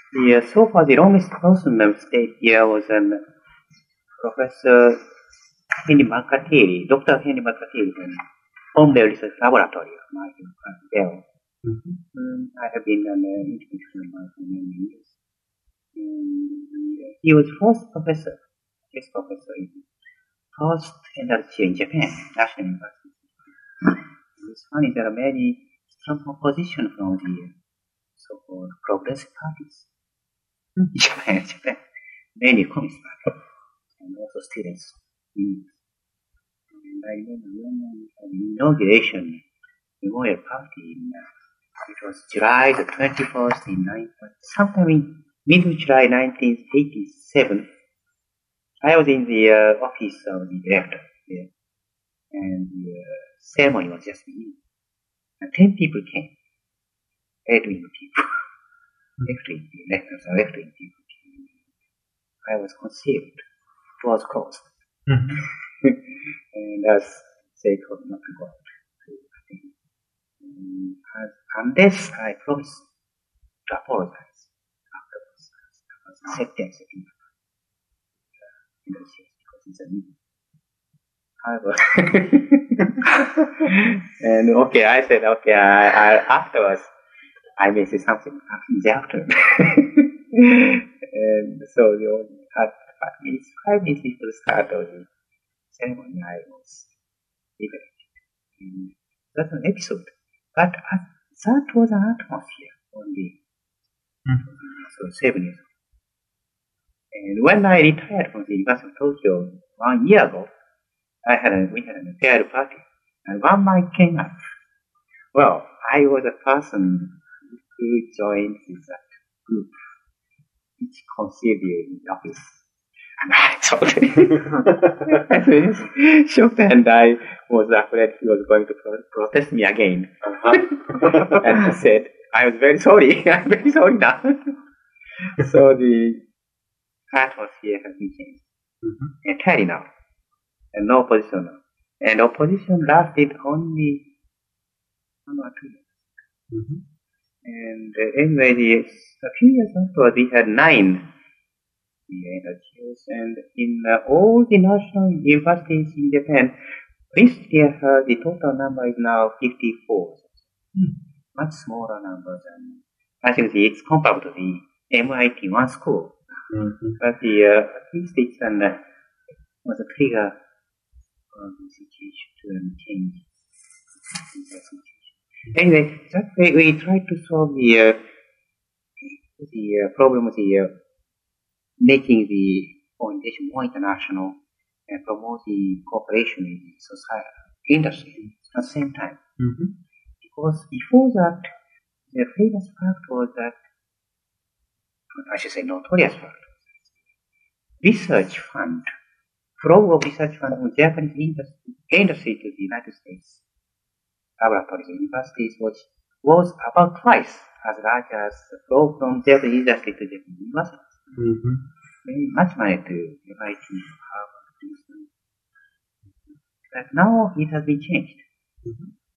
So far the longest person I've stayed here was Professor Henry Marcatelli, Dr. Henry Marcatelli from Homedale Research Laboratory of Martin Bell. I have been an international man for many years. He was first professor, guest professor in first NRC in Japan, National University. It's funny, there are many strong opposition from the so-called progressive parties in Japan, many communist parties, and also students. And I remember when we had inauguration Memorial Party it was July the 21st sometime in mid-July 1987. I was in the office of the director there, and the ceremony was just beginning. And 10 people came, lecturing people, lecturing people came. I was concealed. It was closed. And as they could not go out to attend. Unless I promised to apologize afterwards. I was accepting because it's a meeting. However, and I said, I afterwards, I may say something in the afternoon. And so, at 5 minutes before the start of the ceremony, I was liberated. That's an episode. But that was an atmosphere only. So 7 years ago. And when I retired from the University of Tokyo 1 year ago, we had an affair party. And one man came up. Well, I was a person who joined that group, which concealed in the office. And I was shocked, and I was afraid he was going to protest me again. And he said, I was very sorry. I'm very sorry now. So the atmosphere has been changed entirely now. And no opposition now. And opposition lasted only 1 or 2 years. And anyway, a few years afterwards, we had 9 NGOs, and in all the national universities in Japan, this year the total number is now 54. Much smaller number than, I think it's comparable to the MIT one school. But at least it's was a trigger of the situation to change the situation. Anyway, that way we try to solve the problem of making the orientation more international and promote the cooperation in the society, industry at the same time. Because before that, the famous fact was that, I should say notorious fact, research fund, flow of research fund from Japanese industry to the United States laboratories and universities was about twice as large as the flow from Japanese industry to Japanese universities. Very much money to MIT, Harvard, Princeton. But now it has been changed.